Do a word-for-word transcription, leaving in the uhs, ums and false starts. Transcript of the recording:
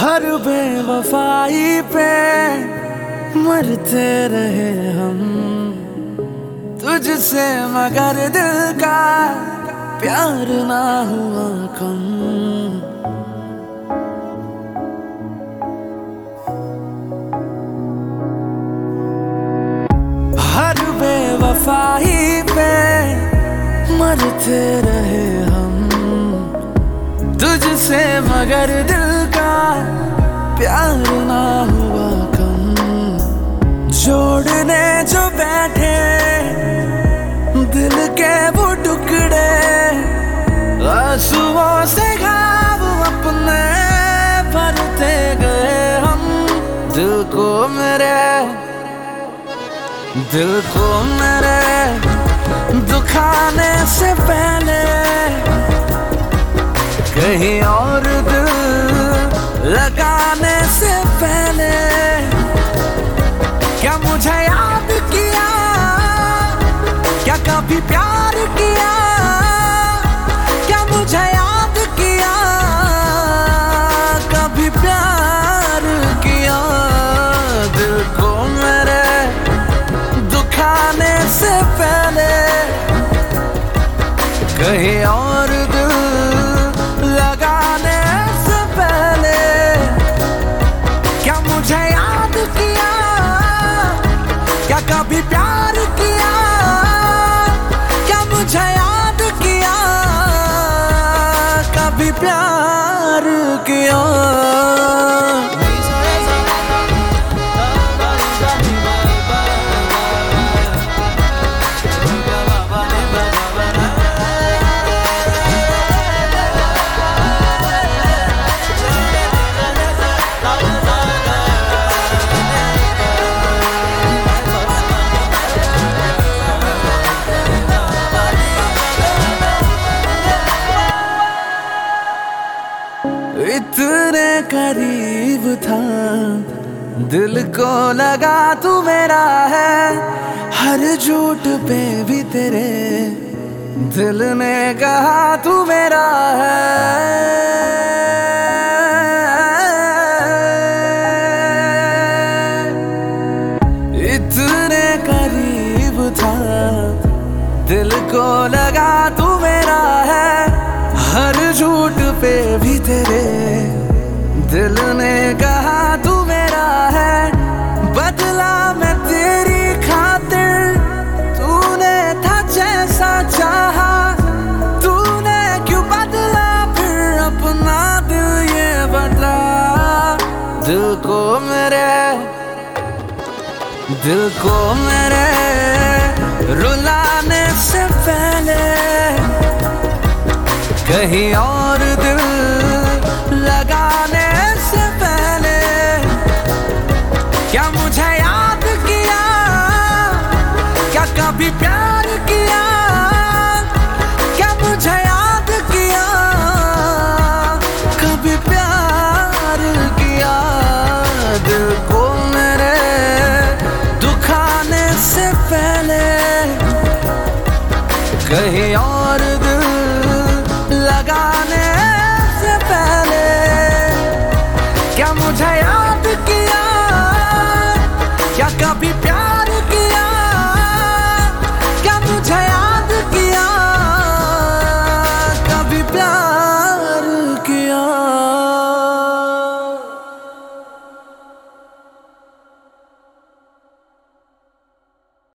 हर बेवफाई पे मरते रहे हम, तुझसे मगर दिल का प्यार ना हुआ कम। हर बेवफाई पे मरते रहे हम, तुझसे मगर दिल का प्यार ना हुआ कम। जोड़ने जो बैठे दिल के वो टुकड़े, आंसुओं से घाव अपने भरते गए हम। दिल को मेरे दिल को मेरे दुखाने से पहले कहीं और दिल लगाने से पहले क्या मुझे याद किया, क्या कभी प्यार किया, क्या मुझे याद किया, कभी प्यार किया। दिल को मेरे दुखाने से पहले कहीं और दिल लगाने से पहले क्या मुझे याद किया, क्या कभी प्यार किया, क्या मुझे याद किया, कभी प्यार किया। इतने करीब था, दिल को लगा तू मेरा है। हर झूठ पे भी तेरे दिल ने कहा तू मेरा है। इतने करीब था, दिल को लगा तू मेरा है। हर झूठ पे भी तेरे दिल ने कहा तू मेरा है। बदला मैं तेरी खातिर, तूने था जैसा चाहा। तूने क्यों बदला फिर अपना दिल ये बदला। दिल को मेरे दिल को मेरे रुलाने से पहले कहीं और दिल लगाने से पहले क्या मुझे याद किया, क्या कभी प्यार किया, क्या मुझे याद किया, कभी प्यार किया। दिल को मेरे दुखाने से पहले कहीं और दिल लगाने से पहले क्या मुझे याद किया, क्या कभी प्यार